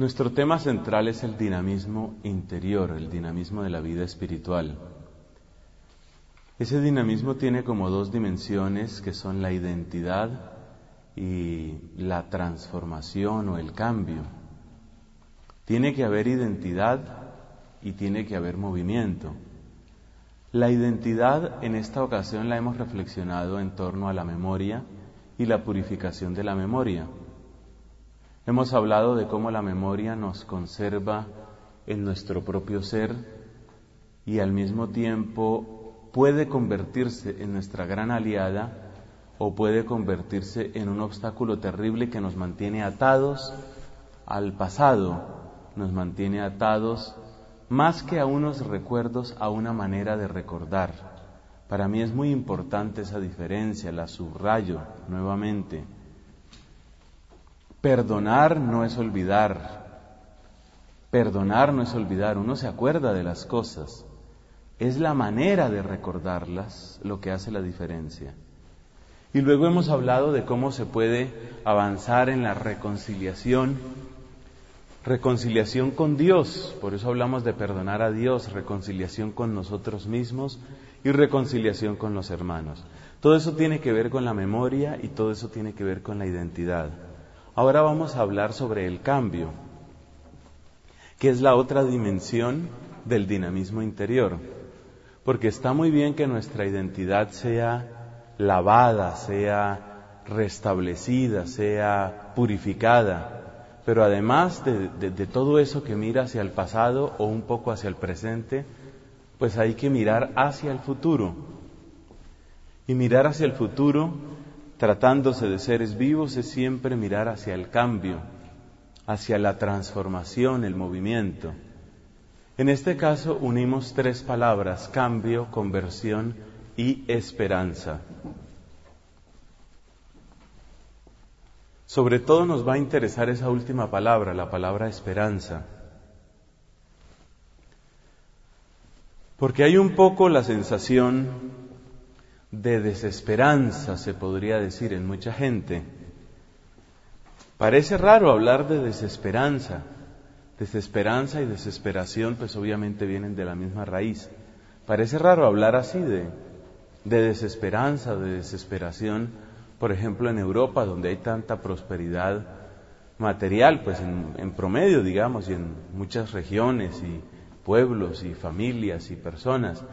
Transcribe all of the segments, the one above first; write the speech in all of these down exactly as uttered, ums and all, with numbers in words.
Nuestro tema central es el dinamismo interior, el dinamismo de la vida espiritual. Ese dinamismo tiene como dos dimensiones que son la identidad y la transformación o el cambio. Tiene que haber identidad y tiene que haber movimiento. La identidad en esta ocasión la hemos reflexionado en torno a la memoria y la purificación de la memoria. Hemos hablado de cómo la memoria nos conserva en nuestro propio ser y al mismo tiempo puede convertirse en nuestra gran aliada o puede convertirse en un obstáculo terrible que nos mantiene atados al pasado, nos mantiene atados más que a unos recuerdos, a una manera de recordar. Para mí es muy importante esa diferencia, la subrayo nuevamente. Perdonar no es olvidar. Perdonar no es olvidar. Uno se acuerda de las cosas. Es la manera de recordarlas lo que hace la diferencia. Y luego hemos hablado de cómo se puede avanzar en la reconciliación. Reconciliación con Dios. Por eso hablamos de perdonar a Dios. Reconciliación con nosotros mismos y reconciliación con los hermanos. Todo eso tiene que ver con la memoria y todo eso tiene que ver con la identidad. Ahora vamos a hablar sobre el cambio, que es la otra dimensión del dinamismo interior. Porque está muy bien que nuestra identidad sea lavada, sea restablecida, sea purificada, pero además de, de, de todo eso que mira hacia el pasado o un poco hacia el presente, pues hay que mirar hacia el futuro. Y mirar hacia el futuro, tratándose de seres vivos, es siempre mirar hacia el cambio, hacia la transformación, el movimiento. En este caso unimos tres palabras: cambio, conversión y esperanza. Sobre todo nos va a interesar esa última palabra, la palabra esperanza. Porque hay un poco la sensación de desesperanza, se podría decir, en mucha gente. Parece raro hablar de desesperanza. Desesperanza y desesperación pues obviamente vienen de la misma raíz. Parece raro hablar así de, de desesperanza, de desesperación, por ejemplo en Europa, donde hay tanta prosperidad material, pues en, en promedio, digamos, y en muchas regiones y pueblos y familias y personas.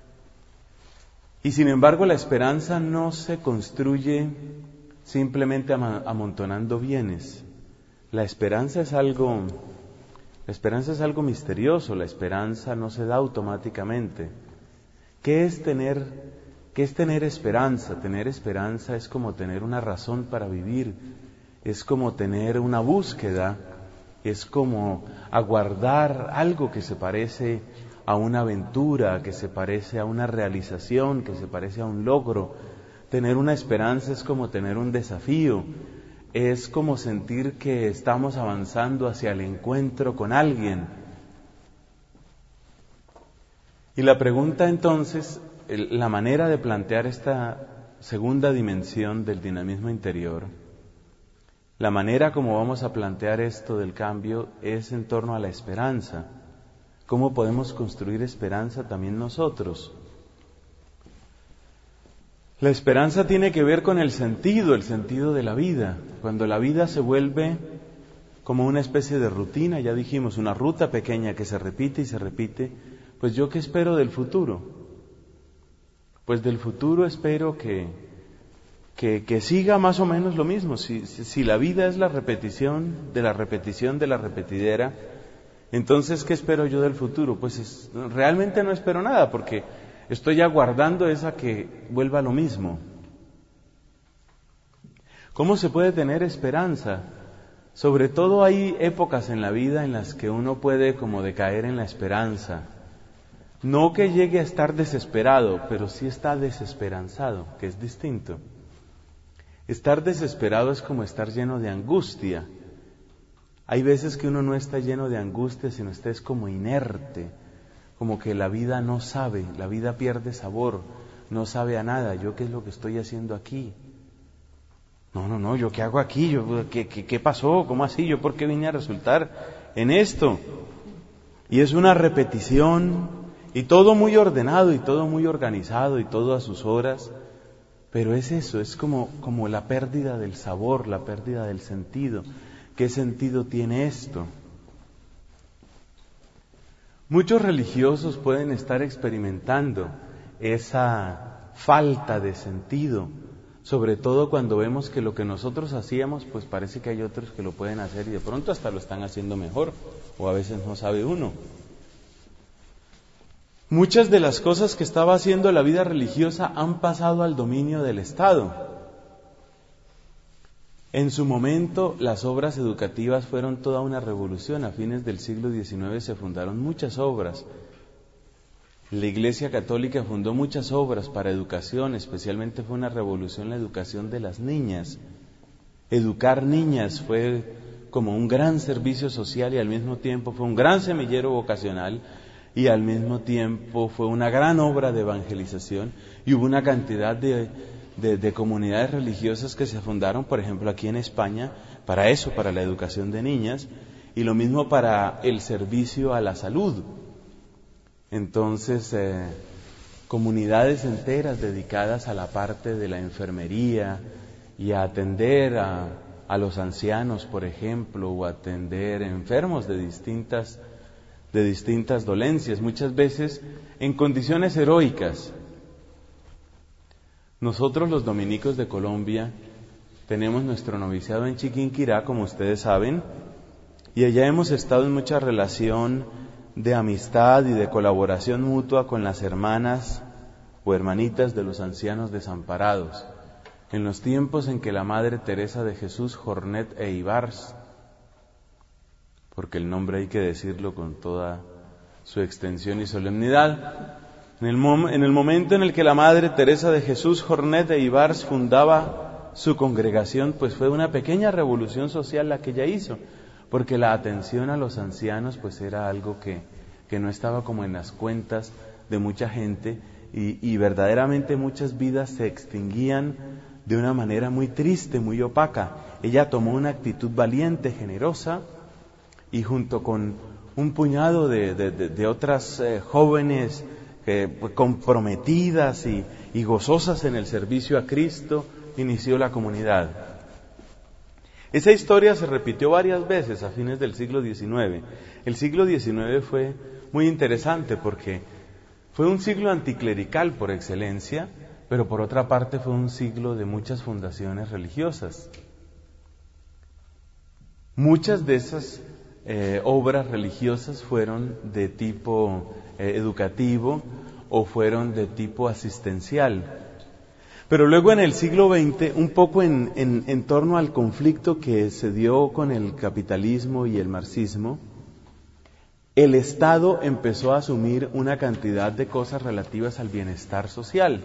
Y sin embargo la esperanza no se construye simplemente amontonando bienes. La esperanza es algo, la esperanza es algo misterioso, la esperanza no se da automáticamente. ¿Qué es tener, qué es tener esperanza? Tener esperanza es como tener una razón para vivir, es como tener una búsqueda, es como aguardar algo que se parece a una aventura, que se parece a una realización, que se parece a un logro. Tener una esperanza es como tener un desafío, es como sentir que estamos avanzando hacia el encuentro con alguien. Y la pregunta entonces, la manera de plantear esta segunda dimensión del dinamismo interior, la manera como vamos a plantear esto del cambio es en torno a la esperanza. ¿Cómo podemos construir esperanza también nosotros? La esperanza tiene que ver con el sentido, el sentido de la vida. Cuando la vida se vuelve como una especie de rutina, ya dijimos, una ruta pequeña que se repite y se repite, pues ¿yo qué espero del futuro? Pues del futuro espero que, que, que siga más o menos lo mismo. Si, si, si la vida es la repetición de la repetición de la repetidera, entonces, ¿qué espero yo del futuro? Pues es, realmente no espero nada, porque estoy aguardando esa que vuelva lo mismo. ¿Cómo se puede tener esperanza? Sobre todo hay épocas en la vida en las que uno puede como decaer en la esperanza. No que llegue a estar desesperado, pero sí está desesperanzado, que es distinto. Estar desesperado es como estar lleno de angustia. Hay veces que uno no está lleno de angustia, sino está es como inerte, como que la vida no sabe, la vida pierde sabor, no sabe a nada. ¿Yo qué es lo que estoy haciendo aquí? No, no, no, ¿yo qué hago aquí? Yo, ¿qué, qué, ¿Qué pasó? ¿Cómo así? ¿Yo por qué vine a resultar en esto? Y es una repetición, y todo muy ordenado, y todo muy organizado, y todo a sus horas. Pero es eso, es como, como la pérdida del sabor, la pérdida del sentido. ¿Qué sentido tiene esto? Muchos religiosos pueden estar experimentando esa falta de sentido, sobre todo cuando vemos que lo que nosotros hacíamos, pues parece que hay otros que lo pueden hacer y de pronto hasta lo están haciendo mejor, o a veces no sabe uno. Muchas de las cosas que estaba haciendo la vida religiosa han pasado al dominio del Estado. En su momento, las obras educativas fueron toda una revolución. A fines del siglo diecinueve se fundaron muchas obras. La Iglesia Católica fundó muchas obras para educación, especialmente fue una revolución la educación de las niñas. Educar niñas fue como un gran servicio social y al mismo tiempo fue un gran semillero vocacional y al mismo tiempo fue una gran obra de evangelización y hubo una cantidad de, de, de comunidades religiosas que se fundaron, por ejemplo, aquí en España, para eso, para la educación de niñas, y lo mismo para el servicio a la salud. Entonces, eh, comunidades enteras dedicadas a la parte de la enfermería y a atender a, a los ancianos, por ejemplo, o atender enfermos de distintas de distintas dolencias, muchas veces en condiciones heroicas. Nosotros los dominicos de Colombia tenemos nuestro noviciado en Chiquinquirá, como ustedes saben, y allá hemos estado en mucha relación de amistad y de colaboración mutua con las hermanas o hermanitas de los ancianos desamparados, en los tiempos en que la Madre Teresa de Jesús Jornet e Ibars, porque el nombre hay que decirlo con toda su extensión y solemnidad. En el, mom- en el momento en el que la Madre Teresa de Jesús Jornet de Ibars fundaba su congregación, pues fue una pequeña revolución social la que ella hizo, porque la atención a los ancianos pues era algo que, que no estaba como en las cuentas de mucha gente y, y verdaderamente muchas vidas se extinguían de una manera muy triste, muy opaca. Ella tomó una actitud valiente, generosa, y junto con un puñado de, de, de, de otras eh, jóvenes eh, pues, comprometidas y, y gozosas en el servicio a Cristo, inició la comunidad. Esa historia se repitió varias veces a fines del siglo diecinueve. El siglo diecinueve fue muy interesante porque fue un siglo anticlerical por excelencia, pero por otra parte fue un siglo de muchas fundaciones religiosas. Muchas de esas Eh, obras religiosas fueron de tipo eh, educativo o fueron de tipo asistencial. Pero luego en el siglo veinte, un poco en, en, en torno al conflicto que se dio con el capitalismo y el marxismo, el Estado empezó a asumir una cantidad de cosas relativas al bienestar social.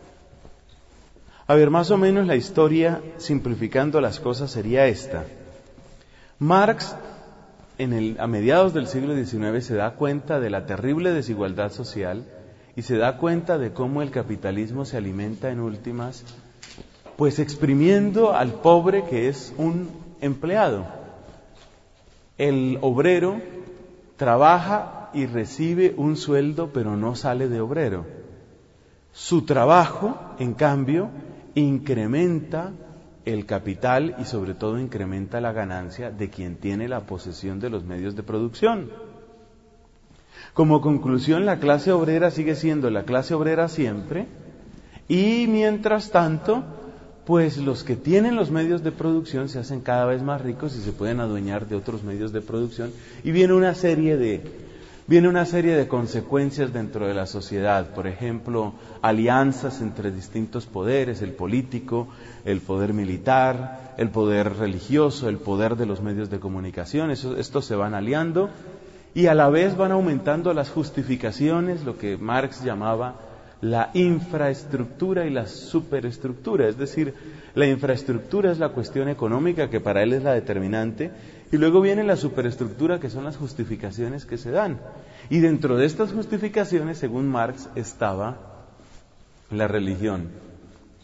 A ver, más o menos la historia, simplificando las cosas, sería esta. Marx, En el, a mediados del siglo diecinueve, se da cuenta de la terrible desigualdad social y se da cuenta de cómo el capitalismo se alimenta en últimas, pues exprimiendo al pobre que es un empleado. El obrero trabaja y recibe un sueldo, pero no sale de obrero. Su trabajo, en cambio, incrementa el capital y sobre todo incrementa la ganancia de quien tiene la posesión de los medios de producción. Como conclusión, la clase obrera sigue siendo la clase obrera siempre y mientras tanto, pues los que tienen los medios de producción se hacen cada vez más ricos y se pueden adueñar de otros medios de producción y viene una serie de Viene una serie de consecuencias dentro de la sociedad, por ejemplo, alianzas entre distintos poderes, el político, el poder militar, el poder religioso, el poder de los medios de comunicación, eso, estos se van aliando y a la vez van aumentando las justificaciones, lo que Marx llamaba la infraestructura y la superestructura, es decir, la infraestructura es la cuestión económica que para él es la determinante y luego viene la superestructura que son las justificaciones que se dan. Y dentro de estas justificaciones, según Marx, estaba la religión.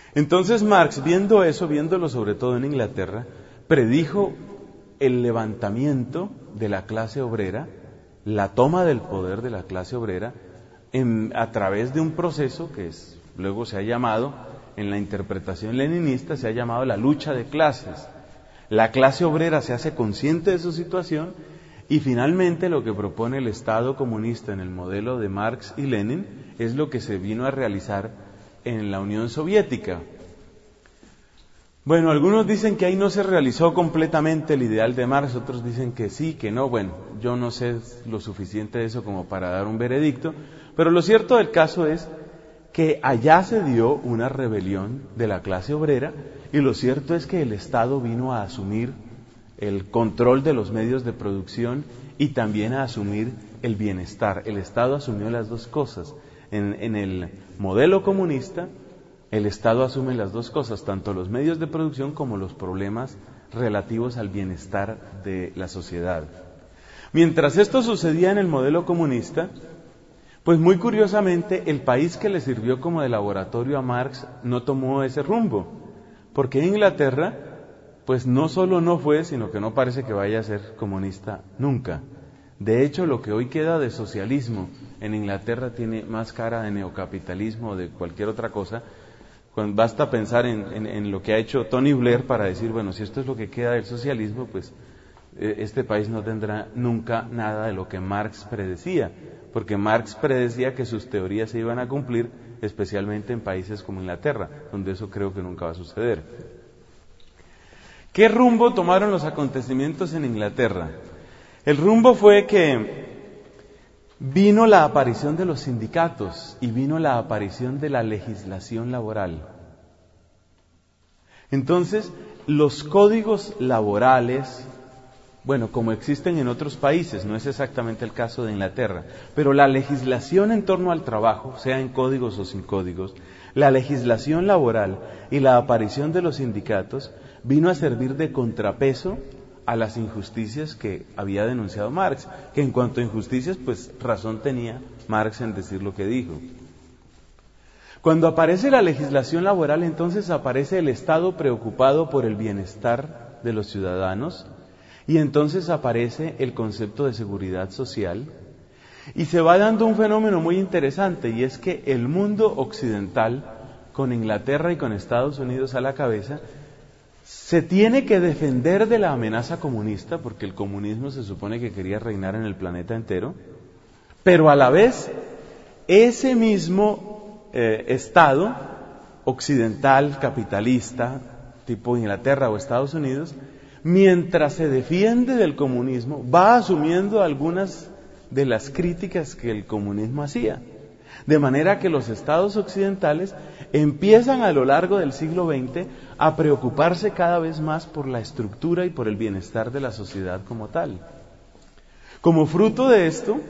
Entonces Marx, viendo eso, viéndolo sobre todo en Inglaterra, predijo el levantamiento de la clase obrera, la toma del poder de la clase obrera, en, a través de un proceso que es, luego se ha llamado, en la interpretación leninista, se ha llamado la lucha de clases. La clase obrera se hace consciente de su situación y finalmente lo que propone el Estado comunista en el modelo de Marx y Lenin es lo que se vino a realizar en la Unión Soviética. Bueno, algunos dicen que ahí no se realizó completamente el ideal de Marx, otros dicen que sí, que no. Bueno, yo no sé lo suficiente de eso como para dar un veredicto, pero lo cierto del caso es que allá se dio una rebelión de la clase obrera y lo cierto es que el Estado vino a asumir el control de los medios de producción y también a asumir el bienestar. El Estado asumió las dos cosas. En, en el modelo comunista, el Estado asume las dos cosas, tanto los medios de producción como los problemas relativos al bienestar de la sociedad. Mientras esto sucedía en el modelo comunista, pues muy curiosamente el país que le sirvió como de laboratorio a Marx no tomó ese rumbo, porque Inglaterra, pues no solo no fue, sino que no parece que vaya a ser comunista nunca. De hecho, lo que hoy queda de socialismo en Inglaterra tiene más cara de neocapitalismo o de cualquier otra cosa. Basta pensar en, en, en lo que ha hecho Tony Blair para decir, bueno, si esto es lo que queda del socialismo, pues eh, este país no tendrá nunca nada de lo que Marx predecía, porque Marx predecía que sus teorías se iban a cumplir, especialmente en países como Inglaterra, donde eso creo que nunca va a suceder. ¿Qué rumbo tomaron los acontecimientos en Inglaterra? El rumbo fue que vino la aparición de los sindicatos y vino la aparición de la legislación laboral. Entonces, los códigos laborales, bueno, como existen en otros países, no es exactamente el caso de Inglaterra, pero la legislación en torno al trabajo, sea en códigos o sin códigos, la legislación laboral y la aparición de los sindicatos vino a servir de contrapeso a las injusticias que había denunciado Marx, que en cuanto a injusticias, pues razón tenía Marx en decir lo que dijo. Cuando aparece la legislación laboral, entonces aparece el Estado preocupado por el bienestar de los ciudadanos y entonces aparece el concepto de seguridad social y se va dando un fenómeno muy interesante y es que el mundo occidental, con Inglaterra y con Estados Unidos a la cabeza, se tiene que defender de la amenaza comunista, porque el comunismo se supone que quería reinar en el planeta entero, pero a la vez ese mismo eh, Estado occidental, capitalista, tipo Inglaterra o Estados Unidos, mientras se defiende del comunismo, va asumiendo algunas de las críticas que el comunismo hacía. De manera que los estados occidentales empiezan a lo largo del siglo veinte a preocuparse cada vez más por la estructura y por el bienestar de la sociedad como tal. Como fruto de esto,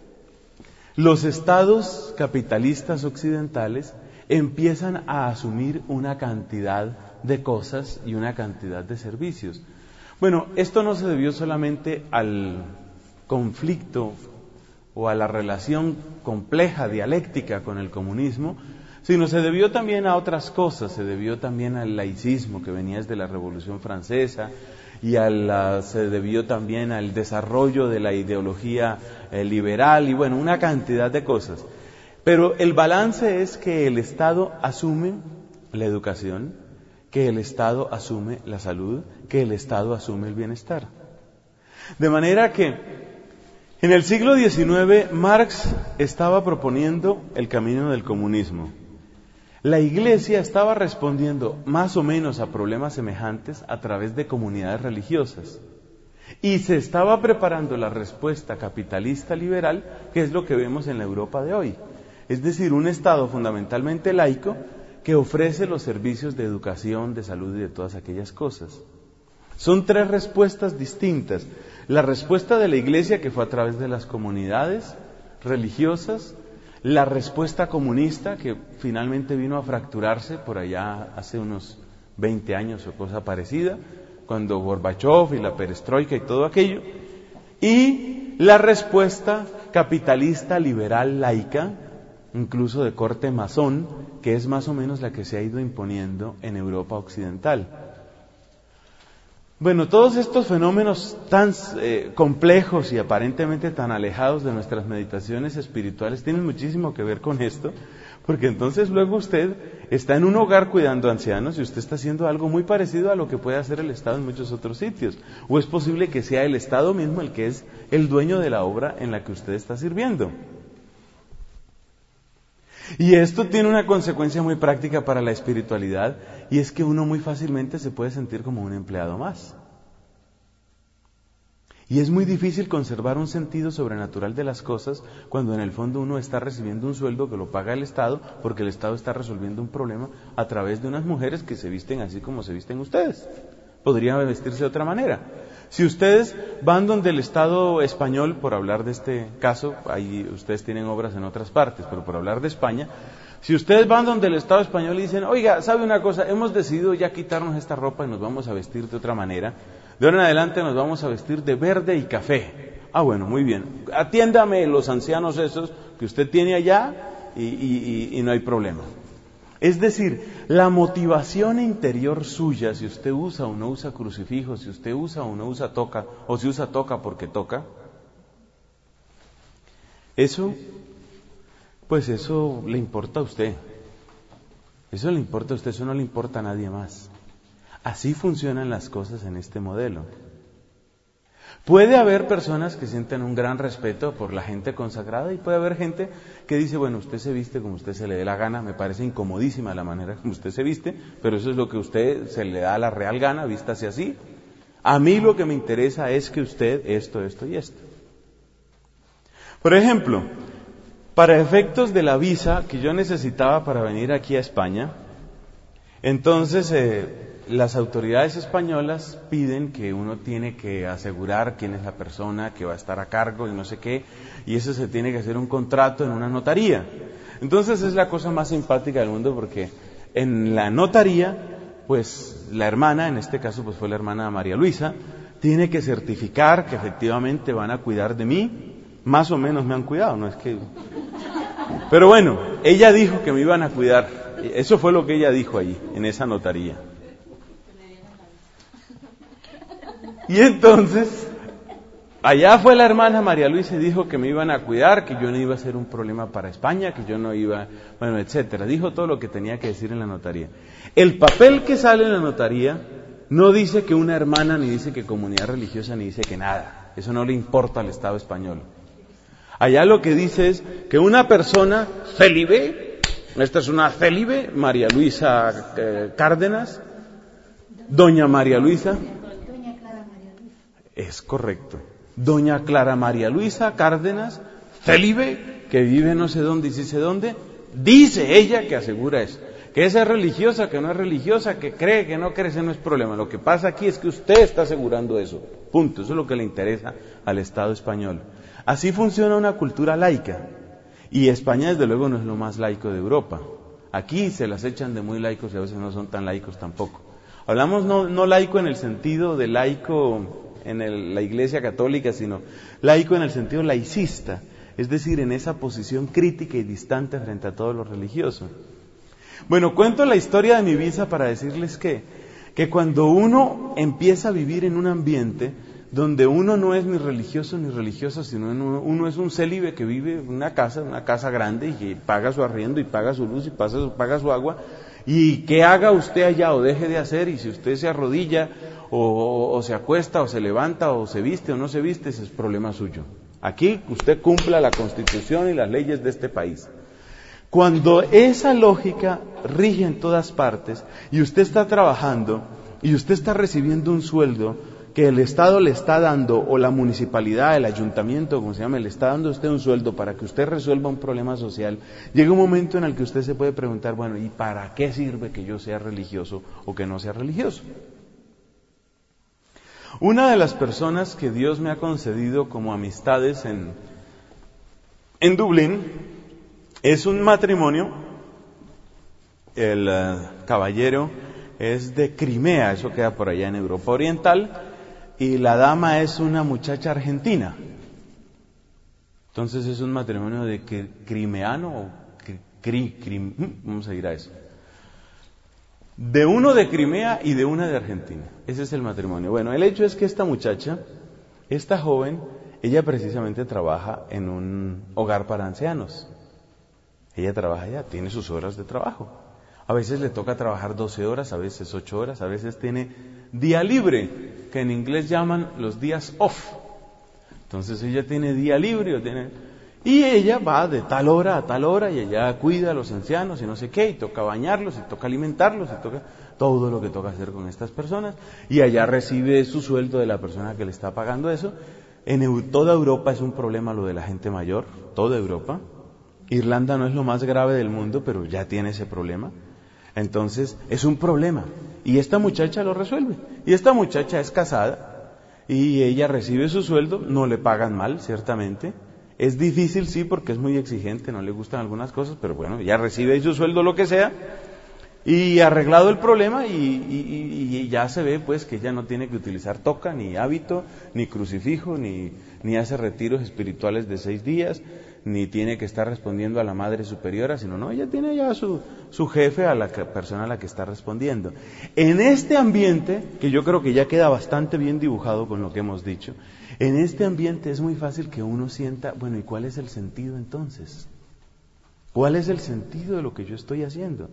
los estados capitalistas occidentales empiezan a asumir una cantidad de cosas y una cantidad de servicios. Bueno, esto no se debió solamente al conflicto o a la relación compleja, dialéctica con el comunismo, sino se debió también a otras cosas, se debió también al laicismo que venía desde la Revolución Francesa y a la, se debió también al desarrollo de la ideología eh, liberal y bueno, una cantidad de cosas. Pero el balance es que el Estado asume la educación, que el Estado asume la salud, que el Estado asume el bienestar. De manera que en el siglo diecinueve, Marx estaba proponiendo el camino del comunismo. La Iglesia estaba respondiendo más o menos a problemas semejantes a través de comunidades religiosas. Y se estaba preparando la respuesta capitalista liberal, que es lo que vemos en la Europa de hoy. Es decir, un Estado fundamentalmente laico que ofrece los servicios de educación, de salud y de todas aquellas cosas. Son tres respuestas distintas. La respuesta de la Iglesia, que fue a través de las comunidades religiosas, la respuesta comunista, que finalmente vino a fracturarse por allá hace unos veinte años o cosa parecida, cuando Gorbachov y la perestroika y todo aquello, y la respuesta capitalista liberal laica, incluso de corte masón, que es más o menos la que se ha ido imponiendo en Europa occidental. Bueno, todos estos fenómenos tan eh, complejos y aparentemente tan alejados de nuestras meditaciones espirituales tienen muchísimo que ver con esto, porque entonces luego usted está en un hogar cuidando ancianos y usted está haciendo algo muy parecido a lo que puede hacer el Estado en muchos otros sitios. O es posible que sea el Estado mismo el que es el dueño de la obra en la que usted está sirviendo. Y esto tiene una consecuencia muy práctica para la espiritualidad, y es que uno muy fácilmente se puede sentir como un empleado más. Y es muy difícil conservar un sentido sobrenatural de las cosas cuando en el fondo uno está recibiendo un sueldo que lo paga el Estado, porque el Estado está resolviendo un problema a través de unas mujeres que se visten así como se visten ustedes. Podrían vestirse de otra manera. Si ustedes van donde el Estado español, por hablar de este caso, ahí ustedes tienen obras en otras partes, pero por hablar de España, si ustedes van donde el Estado español y dicen, oiga, ¿sabe una cosa? Hemos decidido ya quitarnos esta ropa y nos vamos a vestir de otra manera. De ahora en adelante nos vamos a vestir de verde y café. Ah, bueno, muy bien. Atiéndame los ancianos esos que usted tiene allá y, y, y, y no hay problema. Es decir, la motivación interior suya, si usted usa o no usa crucifijo, si usted usa o no usa toca, o si usa toca porque toca, eso, pues eso le importa a usted. Eso le importa a usted, eso no le importa a nadie más. Así funcionan las cosas en este modelo. Puede haber personas que sienten un gran respeto por la gente consagrada y puede haber gente que dice, bueno, usted se viste como usted se le dé la gana, me parece incomodísima la manera como usted se viste, pero eso es lo que usted se le da la real gana, vístase así. A mí lo que me interesa es que usted esto, esto y esto. Por ejemplo, para efectos de la visa que yo necesitaba para venir aquí a España, entonces eh, las autoridades españolas piden que uno tiene que asegurar quién es la persona que va a estar a cargo y no sé qué, y eso se tiene que hacer un contrato en una notaría. Entonces es la cosa más simpática del mundo porque en la notaría, pues la hermana, en este caso pues fue la hermana María Luisa, tiene que certificar que efectivamente van a cuidar de mí, más o menos me han cuidado, no es que... Pero bueno, ella dijo que me iban a cuidar, eso fue lo que ella dijo allí, en esa notaría. Y entonces, allá fue la hermana María Luisa y dijo que me iban a cuidar, que yo no iba a ser un problema para España, que yo no iba, bueno, etcétera. Dijo todo lo que tenía que decir en la notaría. El papel que sale en la notaría no dice que una hermana, ni dice que comunidad religiosa, ni dice que nada. Eso no le importa al Estado español. Allá lo que dice es que una persona célibe, esta es una célibe, María Luisa eh, Cárdenas, doña María Luisa, es correcto. Doña Clara María Luisa Cárdenas, célibe, que vive no sé dónde y sí sé dónde, dice ella que asegura eso. Que esa es religiosa, que no es religiosa, que cree, que no cree, ese no es problema. Lo que pasa aquí es que usted está asegurando eso. Punto. Eso es lo que le interesa al Estado español. Así funciona una cultura laica. Y España, desde luego, no es lo más laico de Europa. Aquí se las echan de muy laicos y a veces no son tan laicos tampoco. Hablamos no, no laico en el sentido de laico en el, la Iglesia Católica, sino laico en el sentido laicista, es decir, en esa posición crítica y distante frente a todo lo religioso. Bueno, cuento la historia de mi visa para decirles que, que cuando uno empieza a vivir en un ambiente donde uno no es ni religioso ni religiosa, sino uno, uno es un célibe que vive en una casa, una casa grande y que paga su arriendo y paga su luz y paga, paga su agua, y que haga usted allá o deje de hacer, y si usted se arrodilla o, o, o se acuesta o se levanta o se viste o no se viste, ese es problema suyo. Aquí usted cumpla la Constitución y las leyes de este país. Cuando esa lógica rige en todas partes y usted está trabajando y usted está recibiendo un sueldo que el Estado le está dando, o la municipalidad, el ayuntamiento, como se llama, le está dando a usted un sueldo para que usted resuelva un problema social, llega un momento en el que usted se puede preguntar, bueno, ¿y para qué sirve que yo sea religioso o que no sea religioso? Una de las personas que Dios me ha concedido como amistades en, en Dublín es un matrimonio, el uh, caballero es de Crimea, eso queda por allá en Europa Oriental, y la dama es una muchacha argentina. Entonces es un matrimonio de crimeano o Cri, crim, vamos a ir a eso. De uno de Crimea y de una de Argentina. Ese es el matrimonio. Bueno, el hecho es que esta muchacha, esta joven, ella precisamente trabaja en un hogar para ancianos. Ella trabaja allá, tiene sus horas de trabajo. A veces le toca trabajar doce horas, a veces ocho horas, a veces tiene día libre, que en inglés llaman los días off. Entonces ella tiene día libre, o tiene... y ella va de tal hora a tal hora y ella cuida a los ancianos y no sé qué, y toca bañarlos, y toca alimentarlos, y toca todo lo que toca hacer con estas personas, y allá recibe su sueldo de la persona que le está pagando eso. En toda Europa es un problema lo de la gente mayor, toda Europa. Irlanda no es lo más grave del mundo, pero ya tiene ese problema. Entonces, es un problema. Y esta muchacha lo resuelve. Y esta muchacha es casada, y ella recibe su sueldo, no le pagan mal, ciertamente. Es difícil, sí, porque es muy exigente, no le gustan algunas cosas, pero bueno, ella recibe su sueldo, lo que sea, y arreglado el problema, y, y, y ya se ve pues que ella no tiene que utilizar toca, ni hábito, ni crucifijo, ni, ni hace retiros espirituales de seis días, ni tiene que estar respondiendo a la Madre Superiora, sino no, ella tiene ya su, su jefe, a la que, persona a la que está respondiendo. En este ambiente, que yo creo que ya queda bastante bien dibujado con lo que hemos dicho, en este ambiente es muy fácil que uno sienta, bueno, ¿y cuál es el sentido entonces? ¿Cuál es el sentido de lo que yo estoy haciendo?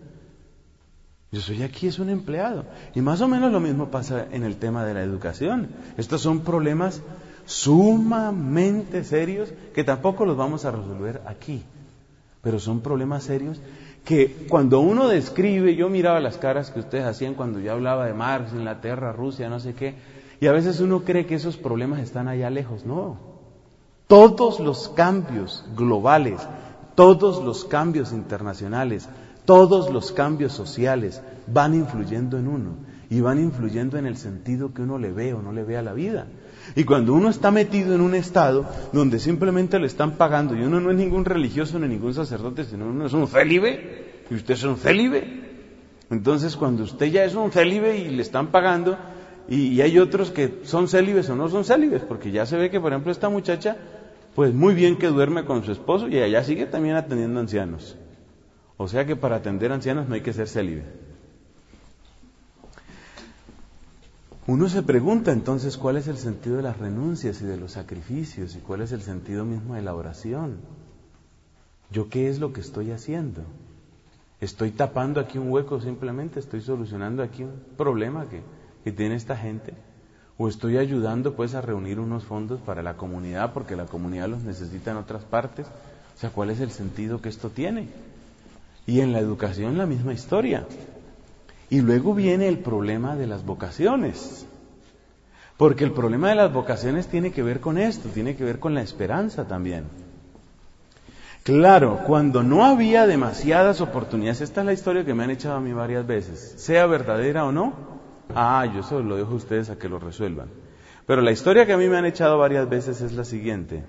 Yo soy aquí, es un empleado. Y más o menos lo mismo pasa en el tema de la educación. Estos son problemas sumamente serios que tampoco los vamos a resolver aquí. Pero son problemas serios que cuando uno describe, yo miraba las caras que ustedes hacían cuando yo hablaba de Marx, Inglaterra, Rusia, no sé qué, y a veces uno cree que esos problemas están allá lejos. No. Todos los cambios globales, todos los cambios internacionales, todos los cambios sociales van influyendo en uno y van influyendo en el sentido que uno le ve o no le ve a la vida. Y cuando uno está metido en un estado donde simplemente le están pagando y uno no es ningún religioso ni ningún sacerdote, sino uno es un célibe, y usted es un célibe, entonces cuando usted ya es un célibe y le están pagando, y, y hay otros que son célibes o no son célibes, porque ya se ve que por ejemplo esta muchacha, pues muy bien que duerme con su esposo y allá sigue también atendiendo ancianos. O sea que para atender ancianos no hay que ser célibe. Uno se pregunta entonces cuál es el sentido de las renuncias y de los sacrificios y cuál es el sentido mismo de la oración. ¿Yo qué es lo que estoy haciendo? ¿Estoy tapando aquí un hueco simplemente? ¿Estoy solucionando aquí un problema que, que tiene esta gente? ¿O estoy ayudando pues a reunir unos fondos para la comunidad porque la comunidad los necesita en otras partes? O sea, ¿cuál es el sentido que esto tiene? Y en la educación la misma historia. Y luego viene el problema de las vocaciones. Porque el problema de las vocaciones tiene que ver con esto, tiene que ver con la esperanza también. Claro, cuando no había demasiadas oportunidades, esta es la historia que me han echado a mí varias veces, sea verdadera o no, ah, yo solo lo dejo a ustedes a que lo resuelvan. Pero la historia que a mí me han echado varias veces es la siguiente.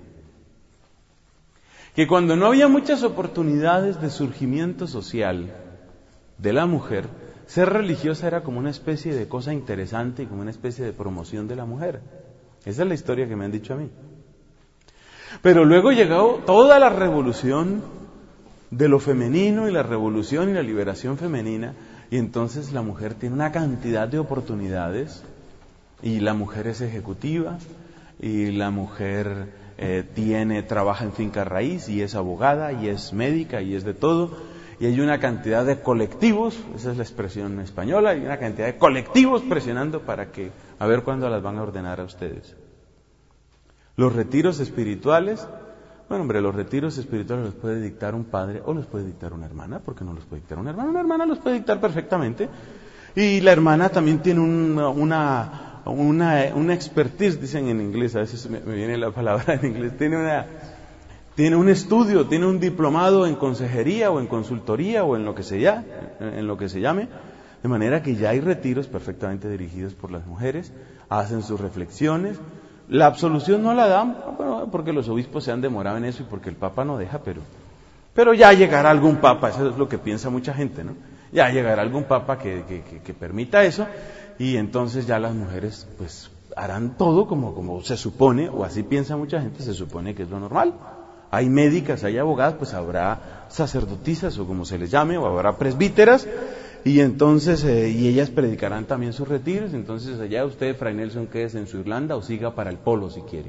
Que cuando no había muchas oportunidades de surgimiento social de la mujer, ser religiosa era como una especie de cosa interesante y como una especie de promoción de la mujer. Esa es la historia que me han dicho a mí. Pero luego llegó toda la revolución de lo femenino y la revolución y la liberación femenina, y entonces la mujer tiene una cantidad de oportunidades, y la mujer es ejecutiva, y la mujer eh, tiene, trabaja en finca raíz, y es abogada, y es médica, y es de todo. Y hay una cantidad de colectivos, esa es la expresión española, hay una cantidad de colectivos presionando para que, a ver cuándo las van a ordenar a ustedes. Los retiros espirituales, bueno hombre, los retiros espirituales los puede dictar un padre o los puede dictar una hermana, porque no los puede dictar una hermana, una hermana los puede dictar perfectamente. Y la hermana también tiene una, una, una, una expertise, dicen en inglés, a veces me, me viene la palabra en inglés, tiene una... Tiene un estudio, tiene un diplomado en consejería o en consultoría o en lo que se llame, en lo que se llame, de manera que ya hay retiros perfectamente dirigidos por las mujeres, hacen sus reflexiones. La absolución no la dan, bueno, porque los obispos se han demorado en eso y porque el Papa no deja, pero, pero ya llegará algún Papa, eso es lo que piensa mucha gente, ¿no? Ya llegará algún Papa que, que, que, que permita eso, y entonces ya las mujeres pues harán todo como, como se supone, o así piensa mucha gente, se supone que es lo normal. Hay médicas, hay abogadas, pues habrá sacerdotisas o como se les llame, o habrá presbíteras, y entonces, eh, y ellas predicarán también sus retiros. Entonces allá usted, Fray Nelson, quédese en su Irlanda o siga para el polo si quiere.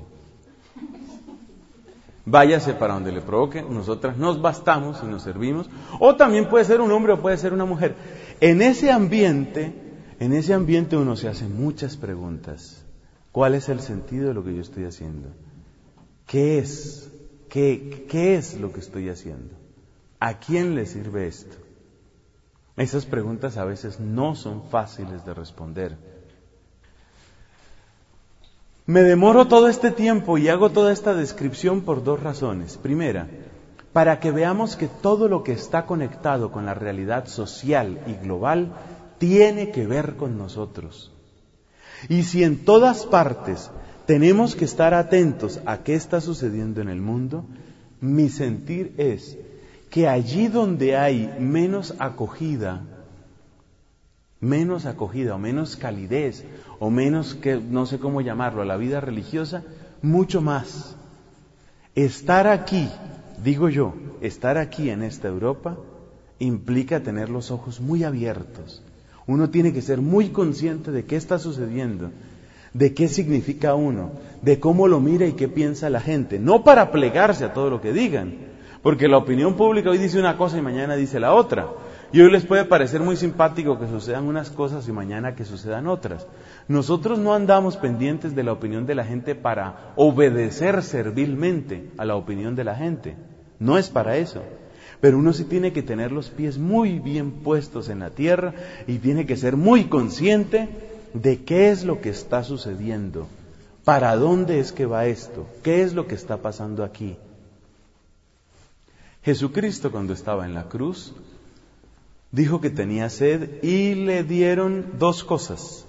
Váyase para donde le provoque, nosotras nos bastamos y nos servimos. O también puede ser un hombre o puede ser una mujer. En ese ambiente, en ese ambiente uno se hace muchas preguntas. ¿Cuál es el sentido de lo que yo estoy haciendo? ¿Qué es? ¿Qué, qué es lo que estoy haciendo? ¿A quién le sirve esto? Esas preguntas a veces no son fáciles de responder. Me demoro todo este tiempo y hago toda esta descripción por dos razones. Primera, para que veamos que todo lo que está conectado con la realidad social y global tiene que ver con nosotros. Y si en todas partes tenemos que estar atentos a qué está sucediendo en el mundo, mi sentir es que allí donde hay menos acogida, menos acogida o menos calidez o menos, que no sé cómo llamarlo, a la vida religiosa, mucho más. Estar aquí, digo yo, estar aquí en esta Europa implica tener los ojos muy abiertos. Uno tiene que ser muy consciente de qué está sucediendo, de qué significa uno, de cómo lo mira y qué piensa la gente, no para plegarse a todo lo que digan, porque la opinión pública hoy dice una cosa y mañana dice la otra. Y hoy les puede parecer muy simpático que sucedan unas cosas y mañana que sucedan otras. Nosotros no andamos pendientes de la opinión de la gente para obedecer servilmente a la opinión de la gente. No es para eso. Pero uno sí tiene que tener los pies muy bien puestos en la tierra y tiene que ser muy consciente de qué es lo que está sucediendo, para dónde es que va esto, qué es lo que está pasando aquí. Jesucristo, cuando estaba en la cruz, dijo que tenía sed y le dieron dos cosas.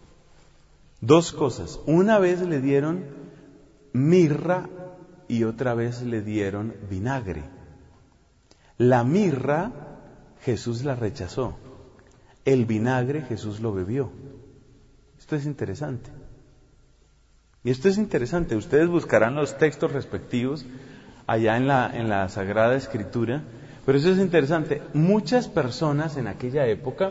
Dos cosas. Una vez le dieron mirra y otra vez le dieron vinagre. La mirra Jesús la rechazó. El vinagre Jesús lo bebió. Esto es interesante. Y esto es interesante. Ustedes buscarán los textos respectivos allá en la, en la Sagrada Escritura. Pero eso es interesante. Muchas personas en aquella época,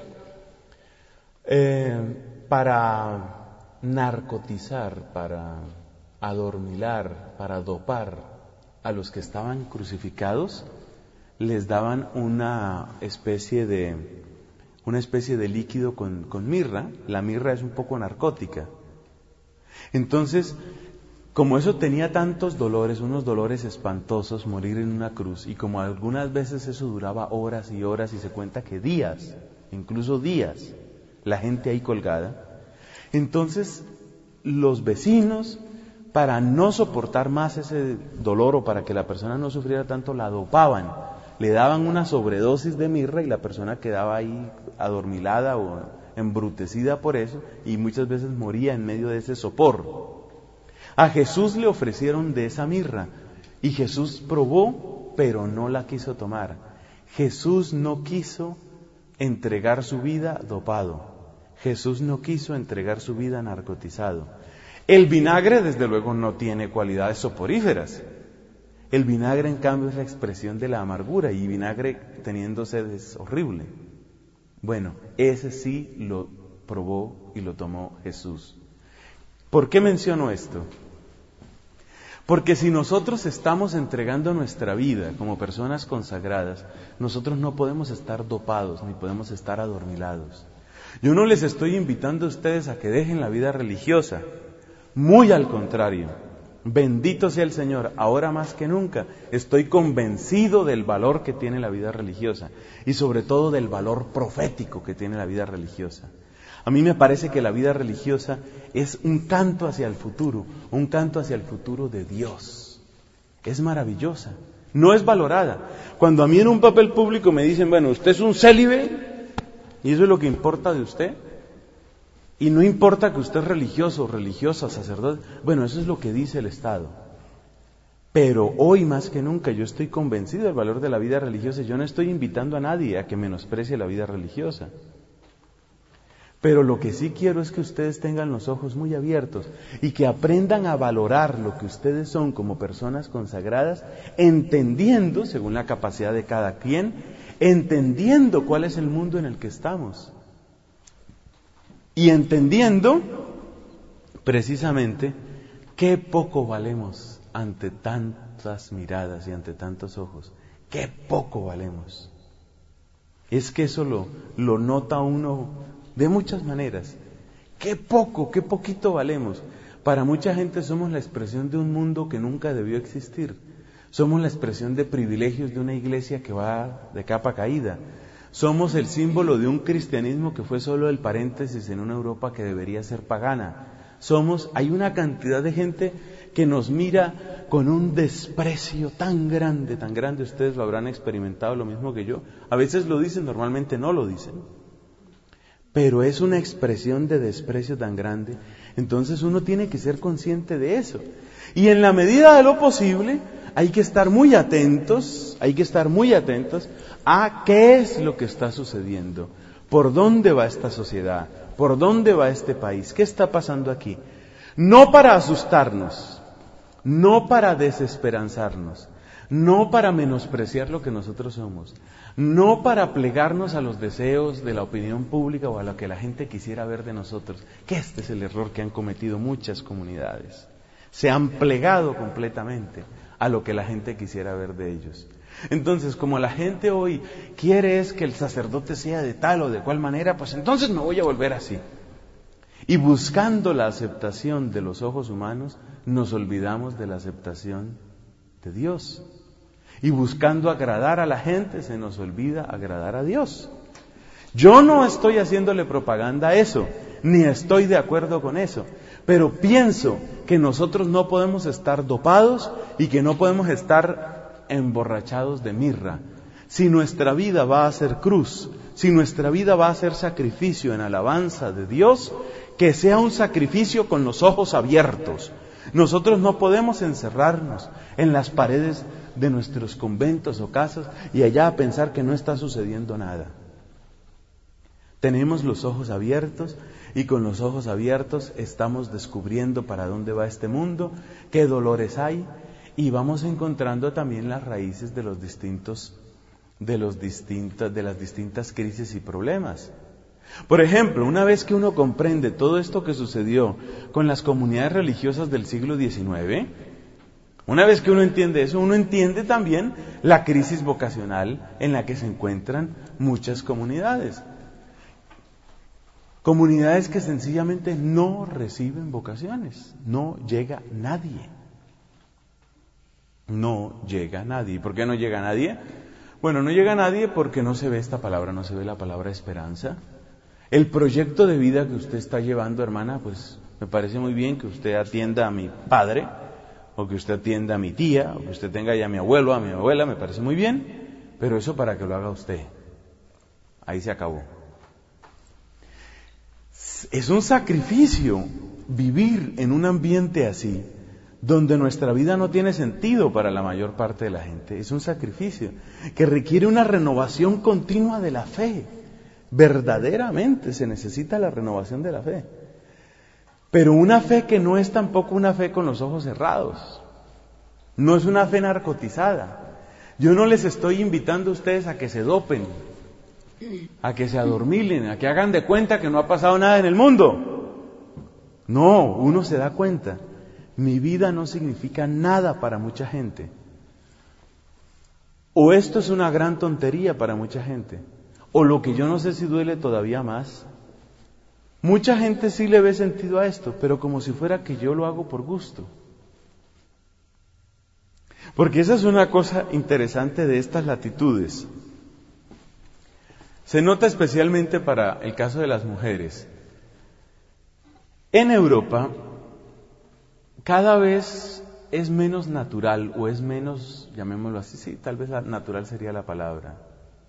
eh, para narcotizar, para adormilar, para dopar a los que estaban crucificados, les daban una especie de, una especie de líquido con, con mirra. La mirra es un poco narcótica. Entonces, como eso tenía tantos dolores, unos dolores espantosos, morir en una cruz, y como algunas veces eso duraba horas y horas, y se cuenta que días, incluso días, la gente ahí colgada, entonces los vecinos, para no soportar más ese dolor o para que la persona no sufriera tanto, la dopaban, le daban una sobredosis de mirra y la persona quedaba ahí adormilada o embrutecida por eso, y muchas veces moría en medio de ese sopor. A Jesús le ofrecieron de esa mirra y Jesús probó, pero no la quiso tomar. Jesús no quiso entregar su vida dopado. Jesús no quiso entregar su vida narcotizado. El vinagre, desde luego, no tiene cualidades soporíferas. El vinagre, en cambio, es la expresión de la amargura, y vinagre teniendo sed es horrible. Bueno, ese sí lo probó y lo tomó Jesús. ¿Por qué menciono esto? Porque si nosotros estamos entregando nuestra vida como personas consagradas, nosotros no podemos estar dopados ni podemos estar adormilados. Yo no les estoy invitando a ustedes a que dejen la vida religiosa. Muy al contrario. Bendito sea el Señor. Ahora más que nunca estoy convencido del valor que tiene la vida religiosa y sobre todo del valor profético que tiene la vida religiosa. A mí me parece que la vida religiosa es un canto hacia el futuro, un canto hacia el futuro de Dios. Es maravillosa, no es valorada. Cuando a mí en un papel público me dicen, bueno, usted es un célibe, y eso es lo que importa de usted, y no importa que usted es religioso, religiosa, sacerdote, bueno, eso es lo que dice el Estado. Pero hoy más que nunca yo estoy convencido del valor de la vida religiosa y yo no estoy invitando a nadie a que menosprecie la vida religiosa. Pero lo que sí quiero es que ustedes tengan los ojos muy abiertos y que aprendan a valorar lo que ustedes son como personas consagradas, entendiendo, según la capacidad de cada quien, entendiendo cuál es el mundo en el que estamos. Y entendiendo, precisamente, qué poco valemos ante tantas miradas y ante tantos ojos. Qué poco valemos. Es que eso lo, lo nota uno de muchas maneras. Qué poco, qué poquito valemos. Para mucha gente somos la expresión de un mundo que nunca debió existir. Somos la expresión de privilegios de una iglesia que va de capa caída. Somos el símbolo de un cristianismo que fue solo el paréntesis en una Europa que debería ser pagana. Somos, hay una cantidad de gente que nos mira con un desprecio tan grande, tan grande. Ustedes lo habrán experimentado lo mismo que yo. A veces lo dicen, normalmente no lo dicen. Pero es una expresión de desprecio tan grande. Entonces uno tiene que ser consciente de eso. Y en la medida de lo posible, hay que estar muy atentos, hay que estar muy atentos a qué es lo que está sucediendo. ¿Por dónde va esta sociedad? ¿Por dónde va este país? ¿Qué está pasando aquí? No para asustarnos, no para desesperanzarnos, no para menospreciar lo que nosotros somos, no para plegarnos a los deseos de la opinión pública o a lo que la gente quisiera ver de nosotros, que este es el error que han cometido muchas comunidades. Se han plegado completamente a lo que la gente quisiera ver de ellos. Entonces, como la gente hoy quiere es que el sacerdote sea de tal o de cual manera, pues entonces me voy a volver así. Y buscando la aceptación de los ojos humanos, nos olvidamos de la aceptación de Dios. Y buscando agradar a la gente, se nos olvida agradar a Dios. Yo no estoy haciéndole propaganda a eso, ni estoy de acuerdo con eso, pero pienso que nosotros no podemos estar dopados y que no podemos estar emborrachados de mirra. Si nuestra vida va a ser cruz, si nuestra vida va a ser sacrificio en alabanza de Dios, que sea un sacrificio con los ojos abiertos. Nosotros no podemos encerrarnos en las paredes de nuestros conventos o casas y allá pensar que no está sucediendo nada. Tenemos los ojos abiertos y con los ojos abiertos estamos descubriendo para dónde va este mundo, qué dolores hay y vamos encontrando también las raíces de los distintos, de los distintas, de las distintas crisis y problemas. Por ejemplo, una vez que uno comprende todo esto que sucedió con las comunidades religiosas del siglo diecinueve, una vez que uno entiende eso, uno entiende también la crisis vocacional en la que se encuentran muchas comunidades. Comunidades que sencillamente no reciben vocaciones, no llega nadie. No llega nadie. ¿Por qué no llega nadie? Bueno, no llega nadie porque no se ve esta palabra, no se ve la palabra esperanza. El proyecto de vida que usted está llevando, hermana, pues me parece muy bien que usted atienda a mi padre, o que usted atienda a mi tía, o que usted tenga ya a mi abuelo, a mi abuela, me parece muy bien, pero eso para que lo haga usted. Ahí se acabó. Es un sacrificio vivir en un ambiente así, donde nuestra vida no tiene sentido para la mayor parte de la gente. Es un sacrificio que requiere una renovación continua de la fe. Verdaderamente se necesita la renovación de la fe. Pero una fe que no es tampoco una fe con los ojos cerrados. No es una fe narcotizada. Yo no les estoy invitando a ustedes a que se dopen, a que se adormilen, a que hagan de cuenta que no ha pasado nada en el mundo. No, uno se da cuenta. Mi vida no significa nada para mucha gente. O esto es una gran tontería para mucha gente. O lo que yo no sé si duele todavía más. Mucha gente sí le ve sentido a esto, pero como si fuera que yo lo hago por gusto. Porque esa es una cosa interesante de estas latitudes. Se nota especialmente para el caso de las mujeres. En Europa, cada vez es menos natural, o es menos, llamémoslo así, sí, tal vez natural sería la palabra.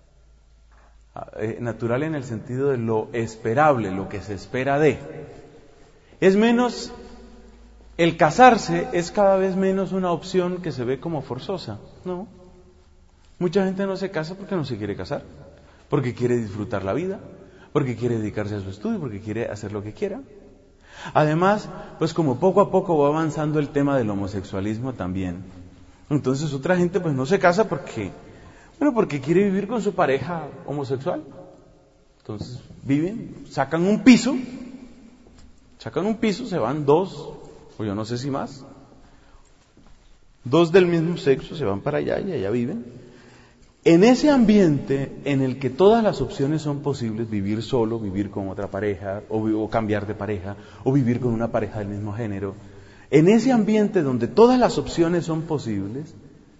Eh, natural en el sentido de lo esperable, lo que se espera de. Es menos, el casarse es cada vez menos una opción que se ve como forzosa, ¿no? Mucha gente no se casa porque no se quiere casar, porque quiere disfrutar la vida, porque quiere dedicarse a su estudio, porque quiere hacer lo que quiera. Además, pues como poco a poco va avanzando el tema del homosexualismo también, entonces otra gente pues no se casa porque, bueno, porque quiere vivir con su pareja homosexual. Entonces viven, sacan un piso, sacan un piso, se van dos, o yo no sé si más, dos del mismo sexo se van para allá y allá viven. En ese ambiente en el que todas las opciones son posibles, vivir solo, vivir con otra pareja, o, o cambiar de pareja, o vivir con una pareja del mismo género, en ese ambiente donde todas las opciones son posibles,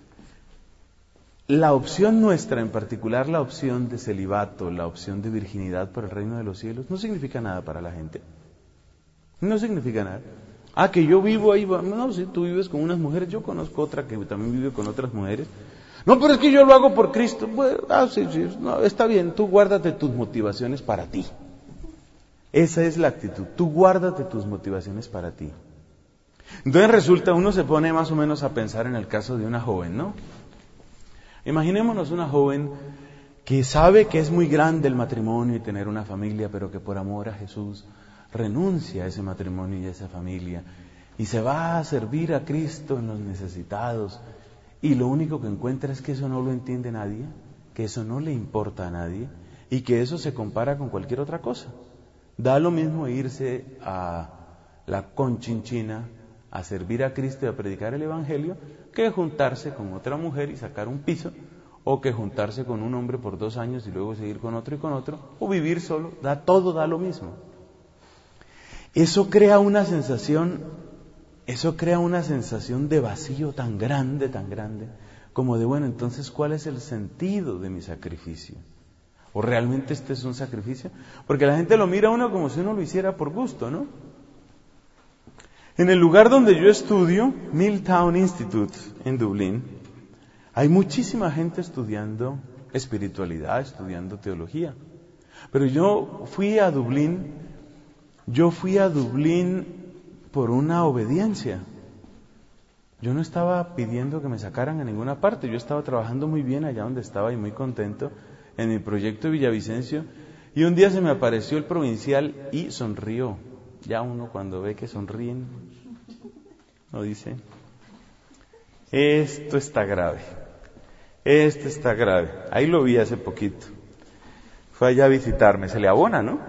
la opción nuestra, en particular la opción de celibato, la opción de virginidad por el reino de los cielos, no significa nada para la gente. No significa nada. Ah, que yo vivo ahí, no, si tú vives con unas mujeres, yo conozco otra que también vive con otras mujeres. No, pero es que yo lo hago por Cristo. Bueno, ah, sí, sí, no, está bien, tú guárdate tus motivaciones para ti. Esa es la actitud, tú guárdate tus motivaciones para ti. Entonces resulta, uno se pone más o menos a pensar en el caso de una joven, ¿no? Imaginémonos una joven que sabe que es muy grande el matrimonio y tener una familia, pero que por amor a Jesús renuncia a ese matrimonio y a esa familia y se va a servir a Cristo en los necesitados, y lo único que encuentra es que eso no lo entiende nadie, que eso no le importa a nadie y que eso se compara con cualquier otra cosa. Da lo mismo irse a la Conchinchina a servir a Cristo y a predicar el Evangelio que juntarse con otra mujer y sacar un piso, o que juntarse con un hombre por dos años y luego seguir con otro y con otro, o vivir solo. Da, todo da lo mismo. Eso crea una sensación, eso crea una sensación de vacío tan grande, tan grande, como de, bueno, entonces, ¿cuál es el sentido de mi sacrificio? ¿O realmente este es un sacrificio? Porque la gente lo mira a uno como si uno lo hiciera por gusto, ¿no? En el lugar donde yo estudio, Milltown Institute, en Dublín, hay muchísima gente estudiando espiritualidad, estudiando teología. Pero yo fui a Dublín, yo fui a Dublín por una obediencia. Yo no estaba pidiendo que me sacaran a ninguna parte, yo estaba trabajando muy bien allá donde estaba y muy contento en mi proyecto de Villavicencio, y un día se me apareció el provincial y sonrió. Ya uno cuando ve que sonríen, no dice, esto está grave, esto está grave. Ahí lo vi hace poquito, fue allá a visitarme, se le abona, ¿no?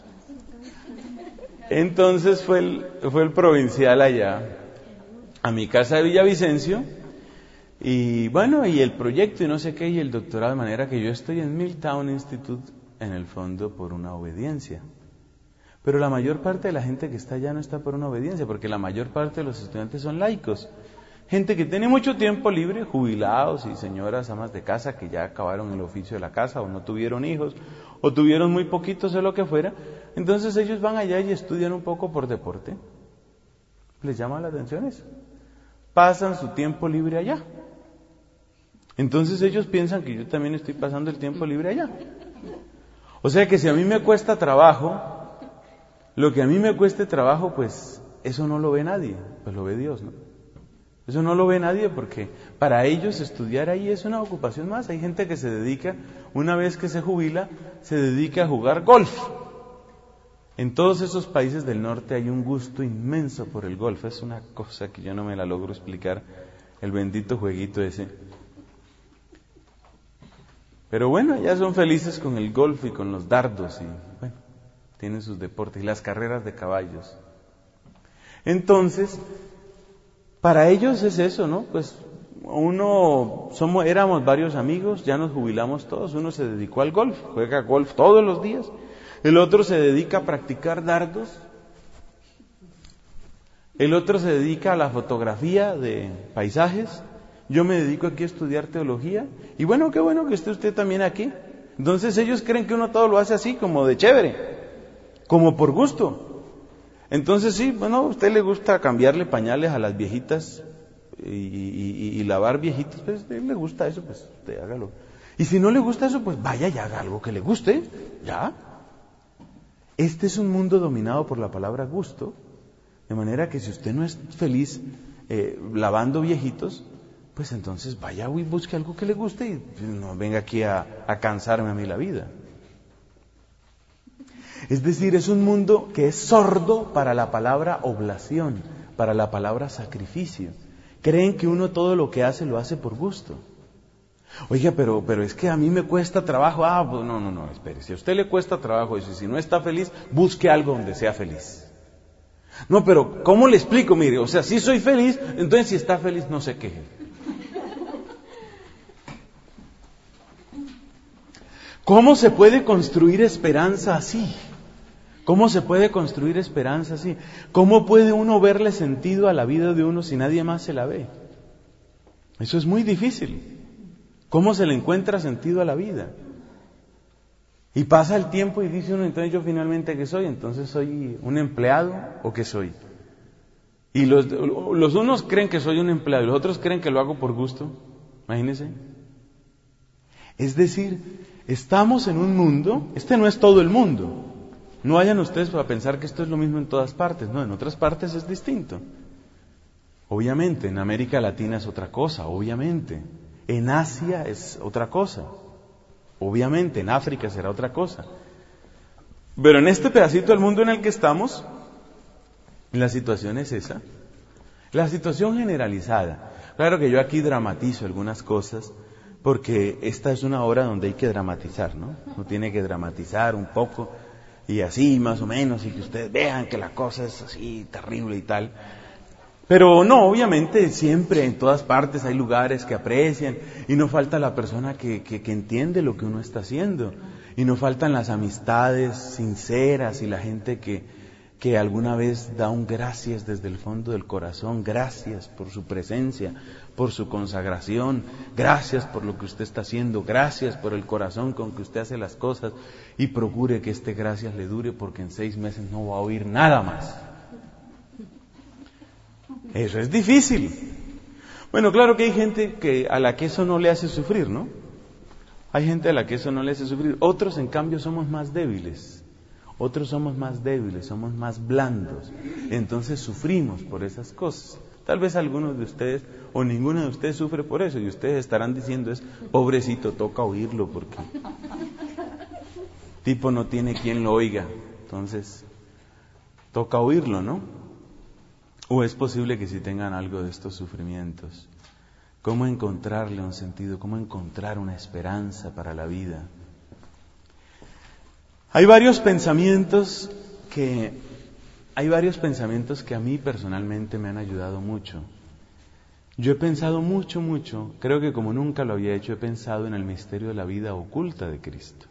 Entonces fue el, fue el provincial allá a mi casa de Villavicencio, y bueno, y el proyecto y no sé qué, y el doctorado, de manera que yo estoy en Milltown Institute, en el fondo, por una obediencia. Pero la mayor parte de la gente que está allá no está por una obediencia, porque la mayor parte de los estudiantes son laicos. Gente que tiene mucho tiempo libre, jubilados y señoras amas de casa que ya acabaron el oficio de la casa, o no tuvieron hijos, o tuvieron muy poquitos o lo que fuera. Entonces ellos van allá y estudian un poco por deporte. ¿Les llama la atención eso? Pasan su tiempo libre allá. Entonces ellos piensan que yo también estoy pasando el tiempo libre allá. O sea que si a mí me cuesta trabajo, lo que a mí me cueste trabajo, pues eso no lo ve nadie, pues lo ve Dios, ¿no? Eso no lo ve nadie porque para ellos estudiar ahí es una ocupación más. Hay gente que se dedica, una vez que se jubila, se dedica a jugar golf. En todos esos países del norte hay un gusto inmenso por el golf. Es una cosa que yo no me la logro explicar, el bendito jueguito ese. Pero bueno, ya son felices con el golf y con los dardos y bueno, tienen sus deportes y las carreras de caballos. Entonces, para ellos es eso, ¿no? Pues uno, somos, éramos varios amigos, ya nos jubilamos todos, uno se dedicó al golf, juega golf todos los días, el otro se dedica a practicar dardos, el otro se dedica a la fotografía de paisajes, yo me dedico aquí a estudiar teología, y bueno, qué bueno que esté usted también aquí. Entonces ellos creen que uno todo lo hace así, como de chévere, como por gusto. Entonces sí, bueno, a usted le gusta cambiarle pañales a las viejitas y, y, y, y lavar viejitos, pues a él le gusta eso, pues usted hágalo. Y si no le gusta eso, pues vaya y haga algo que le guste, ya. Este es un mundo dominado por la palabra gusto, de manera que si usted no es feliz eh, lavando viejitos, pues entonces vaya y busque algo que le guste y no venga aquí a, a cansarme a mí la vida. Es decir, es un mundo que es sordo para la palabra oblación, para la palabra sacrificio. Creen que uno todo lo que hace lo hace por gusto. Oiga, pero, pero es que a mí me cuesta trabajo. Ah, pues no, no, no, espere. Si a usted le cuesta trabajo y si no está feliz, busque algo donde sea feliz. No, pero ¿cómo le explico? Mire, o sea, si soy feliz, entonces si está feliz no se queje. ¿Cómo se puede construir esperanza así? ¿Cómo se puede construir esperanza así? ¿Cómo puede uno verle sentido a la vida de uno si nadie más se la ve? Eso es muy difícil. ¿Cómo se le encuentra sentido a la vida? Y pasa el tiempo y dice uno, entonces yo finalmente ¿qué soy? Entonces soy un empleado o ¿qué soy? Y los, los unos creen que soy un empleado y los otros creen que lo hago por gusto. Imagínense. Es decir, estamos en un mundo, este no es todo el mundo. No vayan ustedes a pensar que esto es lo mismo en todas partes. No, en otras partes es distinto. Obviamente, en América Latina es otra cosa, obviamente. En Asia es otra cosa. Obviamente, en África será otra cosa. Pero en este pedacito del mundo en el que estamos, la situación es esa. La situación generalizada. Claro que yo aquí dramatizo algunas cosas, porque esta es una obra donde hay que dramatizar, ¿no? Uno tiene que dramatizar un poco, y así más o menos, y que ustedes vean que la cosa es así terrible y tal. Pero no, obviamente siempre en todas partes hay lugares que aprecian y no falta la persona que, que, que entiende lo que uno está haciendo y no faltan las amistades sinceras y la gente que, que alguna vez da un gracias desde el fondo del corazón, gracias por su presencia, por su consagración, gracias por lo que usted está haciendo, gracias por el corazón con que usted hace las cosas y procure que este gracias le dure porque en seis meses no va a oír nada más. Eso es difícil. Bueno, claro que hay gente que a la que eso no le hace sufrir, ¿no? Hay gente a la que eso no le hace sufrir. Otros, en cambio, somos más débiles. Otros somos más débiles, somos más blandos. Entonces sufrimos por esas cosas. Tal vez algunos de ustedes o ninguno de ustedes sufre por eso y ustedes estarán diciendo es pobrecito, toca oírlo porque tipo no tiene quien lo oiga. Entonces toca oírlo, ¿no? ¿O es posible que si tengan algo de estos sufrimientos? ¿Cómo encontrarle un sentido? ¿Cómo encontrar una esperanza para la vida? Hay varios pensamientos que, hay varios pensamientos que a mí personalmente me han ayudado mucho. Yo he pensado mucho, mucho, creo que como nunca lo había hecho, he pensado en el misterio de la vida oculta de Cristo.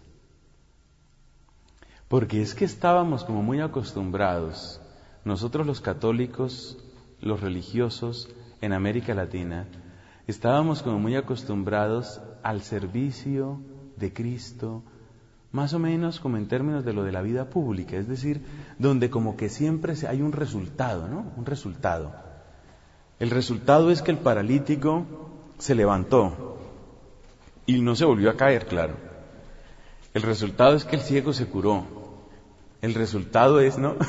Porque es que estábamos como muy acostumbrados. Nosotros los católicos, los religiosos en América Latina, estábamos como muy acostumbrados al servicio de Cristo, más o menos como en términos de lo de la vida pública, es decir, donde como que siempre hay un resultado, ¿no? Un resultado. El resultado es que el paralítico se levantó y no se volvió a caer, claro. El resultado es que el ciego se curó. El resultado es, ¿no?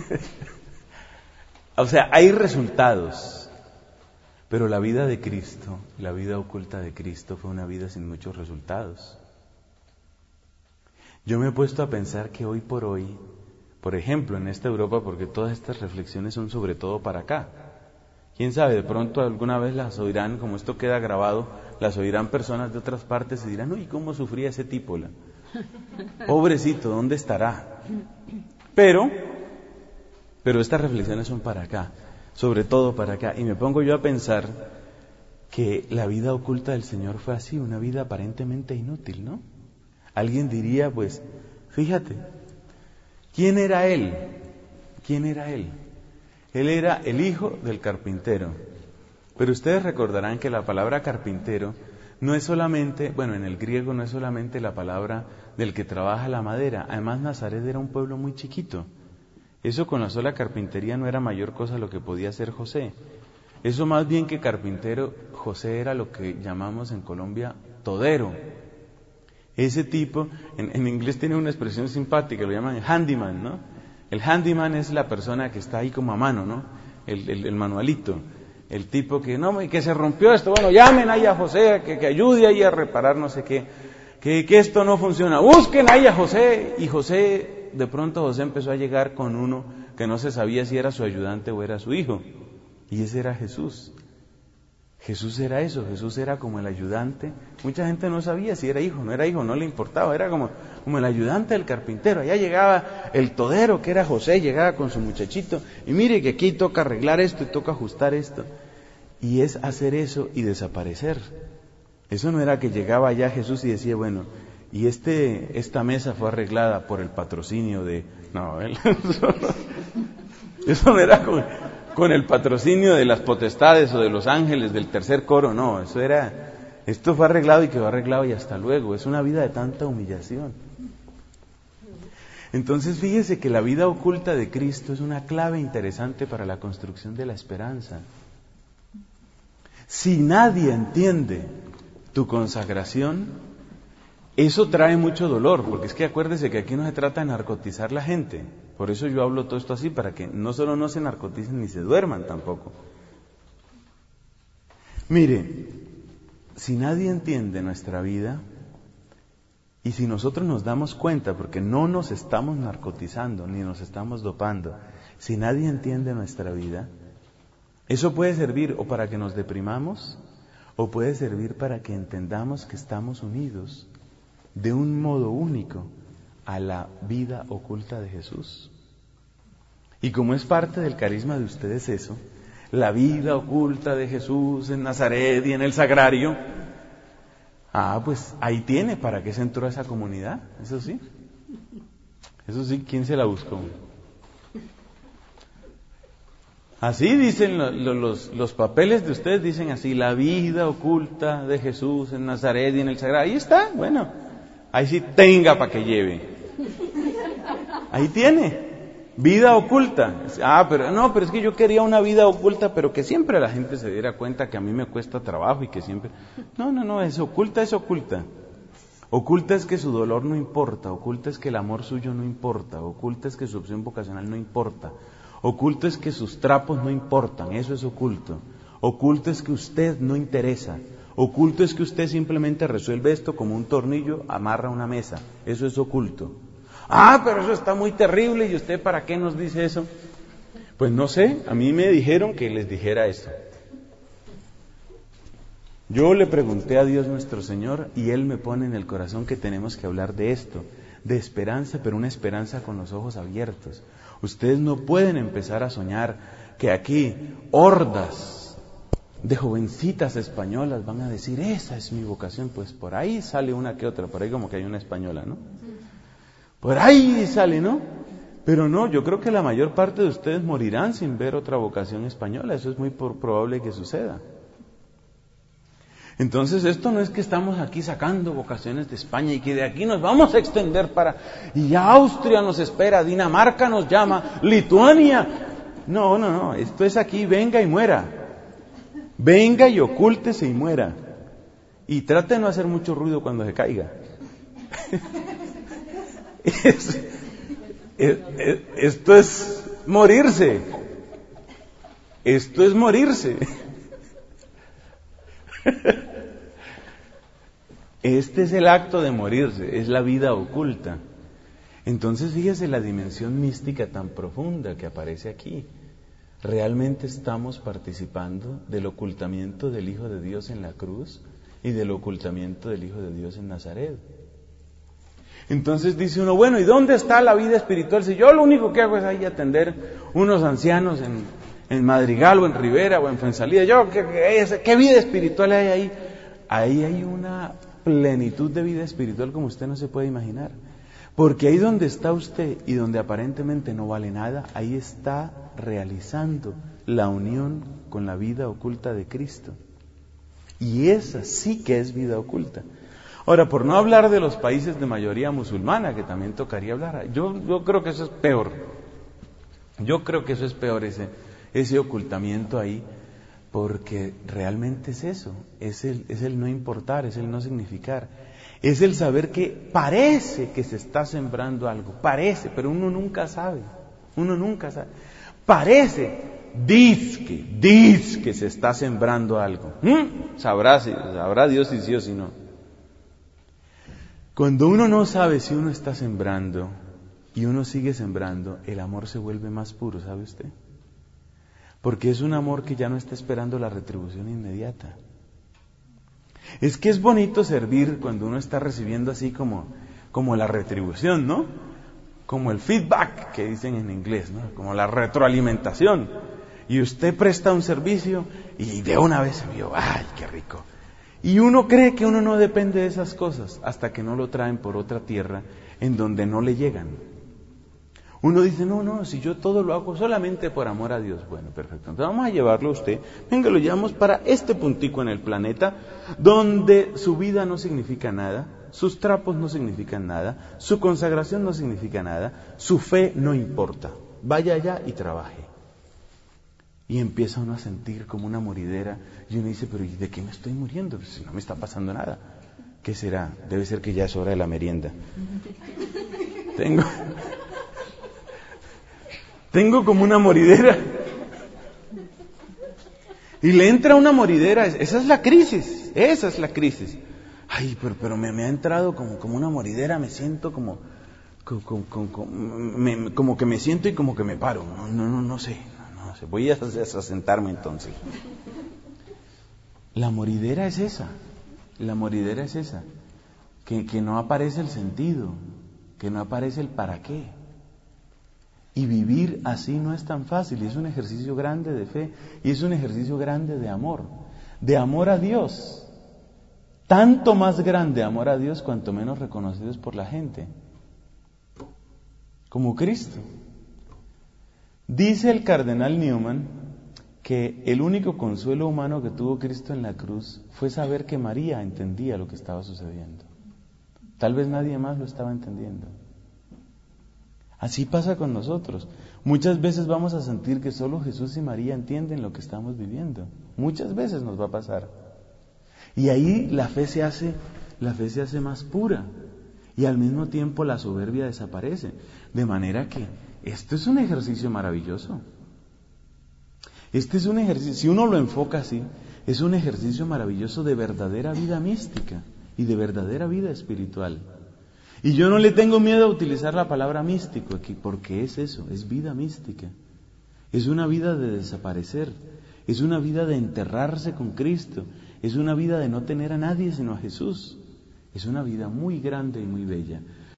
O sea, hay resultados, pero la vida de Cristo, la vida oculta de Cristo fue una vida sin muchos resultados. Yo me he puesto a pensar que hoy por hoy, por ejemplo, en esta Europa, porque todas estas reflexiones son sobre todo para acá. Quién sabe, de pronto alguna vez las oirán, como esto queda grabado, las oirán personas de otras partes y dirán, uy, ¿cómo sufría ese tipo? La... Pobrecito, ¿dónde estará? Pero... Pero estas reflexiones son para acá, sobre todo para acá. Y me pongo yo a pensar que la vida oculta del Señor fue así, una vida aparentemente inútil, ¿no? Alguien diría, pues, fíjate, ¿quién era Él? ¿Quién era Él? Él era el hijo del carpintero. Pero ustedes recordarán que la palabra carpintero no es solamente, bueno, en el griego no es solamente la palabra del que trabaja la madera. Además, Nazaret era un pueblo muy chiquito. Eso con la sola carpintería no era mayor cosa lo que podía hacer José. Eso más bien que carpintero, José era lo que llamamos en Colombia todero. Ese tipo, en, en inglés tiene una expresión simpática, lo llaman handyman, ¿no? El handyman es la persona que está ahí como a mano, ¿no? El, el, el manualito. El tipo que, no, que se rompió esto, bueno, llamen ahí a José, que, que ayude ahí a reparar no sé qué, que, que esto no funciona. Busquen ahí a José, y José de pronto José empezó a llegar con uno que no se sabía si era su ayudante o era su hijo. Y ese era Jesús. Jesús era eso, Jesús era como el ayudante. Mucha gente no sabía si era hijo, no era hijo, no le importaba, era como, como el ayudante del carpintero. Allá llegaba el todero, que era José, llegaba con su muchachito, y mire que aquí toca arreglar esto y toca ajustar esto. Y es hacer eso y desaparecer. Eso no era que llegaba allá Jesús y decía, bueno, y este esta mesa fue arreglada por el patrocinio de... No, él, eso, no, eso no era con, con el patrocinio de las potestades o de los ángeles del tercer coro, no, eso era... Esto fue arreglado y quedó arreglado y hasta luego. Es una vida de tanta humillación. Entonces fíjese que la vida oculta de Cristo es una clave interesante para la construcción de la esperanza. Si nadie entiende tu consagración, eso trae mucho dolor, porque es que acuérdese que aquí no se trata de narcotizar la gente. Por eso yo hablo todo esto así, para que no solo no se narcoticen ni se duerman tampoco. Mire, si nadie entiende nuestra vida, y si nosotros nos damos cuenta, porque no nos estamos narcotizando ni nos estamos dopando, si nadie entiende nuestra vida, eso puede servir o para que nos deprimamos, o puede servir para que entendamos que estamos unidos de un modo único a la vida oculta de Jesús. Y como es parte del carisma de ustedes eso, la vida oculta de Jesús en Nazaret y en el Sagrario, ah, pues ahí tiene para qué se entró a esa comunidad, eso sí. Eso sí, ¿quién se la buscó? Así dicen los, los, los papeles de ustedes, dicen así, la vida oculta de Jesús en Nazaret y en el Sagrario. Ahí está, bueno, ahí sí tenga para que lleve. Ahí tiene, vida oculta. Ah, pero no, pero es que yo quería una vida oculta, pero que siempre la gente se diera cuenta que a mí me cuesta trabajo y que siempre... No, no, no, es oculta, es oculta. Oculta es que su dolor no importa, oculta es que el amor suyo no importa, oculta es que su opción vocacional no importa. Oculto es que sus trapos no importan, eso es oculto. Oculto es que usted no interesa. Oculto es que usted simplemente resuelve esto como un tornillo, amarra una mesa. Eso es oculto. Ah, pero eso está muy terrible, ¿y usted para qué nos dice eso? Pues no sé, a mí me dijeron que les dijera eso. Yo le pregunté a Dios nuestro Señor y Él me pone en el corazón que tenemos que hablar de esto, de esperanza, pero una esperanza con los ojos abiertos. Ustedes no pueden empezar a soñar que aquí hordas de jovencitas españolas van a decir, esa es mi vocación. Pues por ahí sale una que otra, por ahí como que hay una española, ¿no? Por ahí sale, ¿no? Pero no, yo creo que la mayor parte de ustedes morirán sin ver otra vocación española. Eso es muy probable que suceda. Entonces esto no es que estamos aquí sacando vocaciones de España y que de aquí nos vamos a extender para... Y ya Austria nos espera, Dinamarca nos llama, Lituania. No, no, no, esto es aquí, venga y muera. Venga y ocúltese y muera. Y trate de no hacer mucho ruido cuando se caiga. es, es, es, esto es morirse. Esto es morirse. Este es el acto de morirse, es la vida oculta. Entonces fíjese la dimensión mística tan profunda que aparece aquí. Realmente estamos participando del ocultamiento del Hijo de Dios en la cruz y del ocultamiento del Hijo de Dios en Nazaret. Entonces dice uno, bueno, ¿y dónde está la vida espiritual? Si yo lo único que hago es ahí atender unos ancianos en, en Madrigal o en Rivera o en Fuensalida, yo, ¿qué, qué, qué vida espiritual hay ahí? Ahí hay una plenitud de vida espiritual como usted no se puede imaginar. Porque ahí donde está usted y donde aparentemente no vale nada, ahí está realizando la unión con la vida oculta de Cristo. Y esa sí que es vida oculta. Ahora, por no hablar de los países de mayoría musulmana, que también tocaría hablar, yo, yo creo que eso es peor. Yo creo que eso es peor, ese, ese ocultamiento ahí. Porque realmente es eso, es el, es el no importar, es el no significar, es el saber que parece que se está sembrando algo, parece, pero uno nunca sabe, uno nunca sabe, parece, dizque, dizque se está sembrando algo, ¿Mm? sabrá, sabrá Dios si sí o si no. Cuando uno no sabe si uno está sembrando, y uno sigue sembrando, el amor se vuelve más puro, ¿sabe usted? Porque es un amor que ya no está esperando la retribución inmediata. Es que es bonito servir cuando uno está recibiendo así como, como la retribución, ¿no? Como el feedback que dicen en inglés, ¿no? Como la retroalimentación. Y usted presta un servicio y de una vez se vio, ¡ay, qué rico! Y uno cree que uno no depende de esas cosas hasta que no lo traen por otra tierra en donde no le llegan. Uno dice, no, no, si yo todo lo hago solamente por amor a Dios. Bueno, perfecto. Entonces vamos a llevarlo a usted. Venga, lo llevamos para este puntico en el planeta, donde su vida no significa nada, sus trapos no significan nada, su consagración no significa nada, su fe no importa. Vaya allá y trabaje. Y empieza uno a sentir como una moridera. Y uno dice, pero ¿y de qué me estoy muriendo? Pues si no me está pasando nada. ¿Qué será? Debe ser que ya es hora de la merienda. Tengo... Tengo como una moridera. Y le entra una moridera. Esa es la crisis. Esa es la crisis. Ay, pero, pero me, me ha entrado como, como una moridera. Me siento como como, como, como, me, como que me siento y como que me paro. No, no, no, no sé. No, no sé. Voy a, a sentarme entonces. La moridera es esa. La moridera es esa. Que, que no aparece el sentido. Que no aparece el para qué. Y vivir así no es tan fácil, y es un ejercicio grande de fe, y es un ejercicio grande de amor, de amor a Dios. Tanto más grande amor a Dios cuanto menos reconocidos por la gente. Como Cristo. Dice el cardenal Newman que el único consuelo humano que tuvo Cristo en la cruz fue saber que María entendía lo que estaba sucediendo. Tal vez nadie más lo estaba entendiendo. Así pasa con nosotros. Muchas veces vamos a sentir que solo Jesús y María entienden lo que estamos viviendo. Muchas veces nos va a pasar. Y ahí la fe se hace, la fe se hace más pura. Y al mismo tiempo la soberbia desaparece. De manera que esto es un ejercicio maravilloso. Este es un ejercicio, si uno lo enfoca así, es un ejercicio maravilloso de verdadera vida mística y de verdadera vida espiritual. Y yo no le tengo miedo a utilizar la palabra místico aquí, porque es eso, es vida mística. Es una vida de desaparecer, es una vida de enterrarse con Cristo, es una vida de no tener a nadie sino a Jesús. Es una vida muy grande y muy bella.